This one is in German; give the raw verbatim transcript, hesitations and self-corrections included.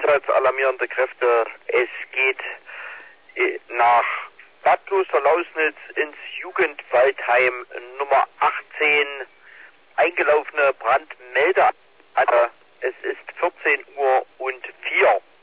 Einsatz alarmierende Kräfte. Es geht äh, nach Bad Klosterlausnitz ins Jugendwaldheim Nummer achtzehn. Eingelaufene Brandmelder. Es ist vierzehn Uhr und vier.